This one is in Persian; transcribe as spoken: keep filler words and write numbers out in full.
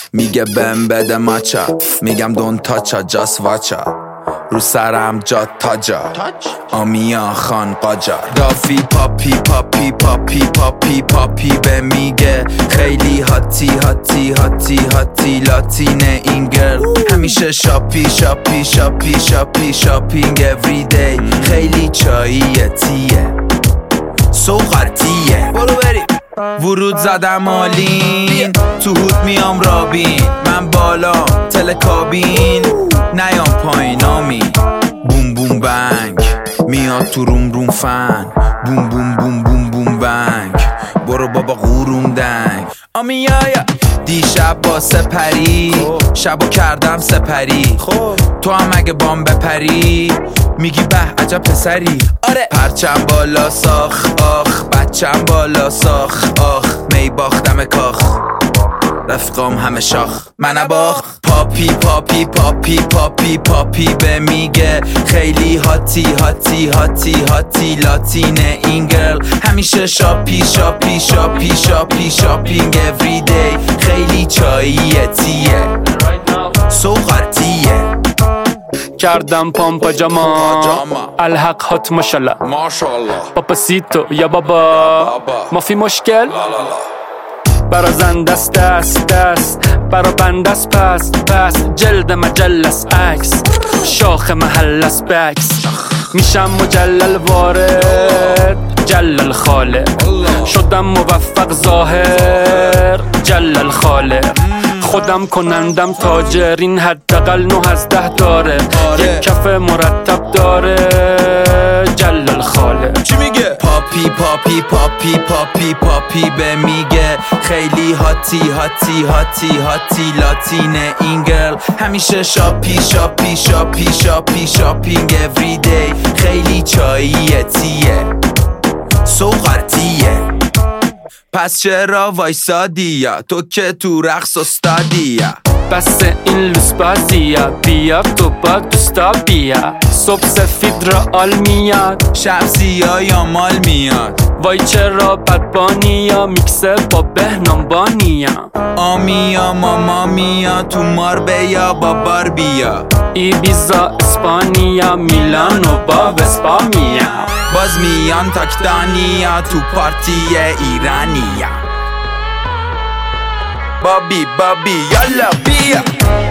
میگه بهم بده ماچا، میگم دون تاچا جاس واچا، رو سرم جا تاجا آمیا خان قاجار. دافی پاپی پاپی پاپی پاپی پاپی به میگه خیلی هاتی هاتی هاتی هاتی لاتین این گرل. همیشه شاپی شاپی شاپی شاپی شاپینگ everyday. خیلی چاییه تیه سوغرتیه. برو بریم. ورود زدم آلین تو هود میام رابین. من بالا تلکابین نیام پایینامی. بوم بوم بنگ میاد تو روم روم فن. بوم بوم بوم بوم بوم بنگ برو بابا غورون دنگ. آمیایا دیشب با سپری شبو کردم سپری. تو هم اگه بام بپری میگی به عجب پسری. آره پرچم بالا ساخ آخ بچم بالا ساخ آخ. می باختم کاخ رفقام همه شاخ من باخ. پاپی پاپی پاپی پاپی پاپی به میگه خیلی هاتی هاتی هاتی هاتی لاتین این گرل. همیشه شاپی شاپی شاپی شاپی شاپینگ everyday. خیلی چاییه تیه سوغرتیه. کردم پامپا جاما الحق هات ماشالله پاپاسیتو یا بابا ما فی مشکل. برا زن دست دست دست برا بندست پس پس. جلد مجلس عکس شاخ محلس بکس. میشم مجلل وارد جلل خالق. شدم موفق ظاهر جلل خالق. خودم کنندم تاجر این حداقل نه از ده داره. یک کف مرتب داره جلل خالق. چی میگه؟ پاپی پاپی پاپی پاپی پاپی به میگه خیلی هاتی هاتی هاتی هاتی لاتین این گرل. همیشه شاپی شاپی شاپی شاپی شاپینگ everyday. خیلی چاییه تیه سوغرتیه. پس چرا وایسادیا تو که تو رقص استادیا. بس این لوس بازیا بیا تو با دوستا بیا. صبح سفید را آل میاد شب سیا یا مال میاد. وای چرا بدبانیا میکسه با بهنام بانیا. آمیا ماما میا تو ماربیا با باربیا. ایبیزا اسپانیا میلانو با وسپامیا. باز میان تاکتانیا تو پارتی ایرانیا. بابی بابی یالا بیا.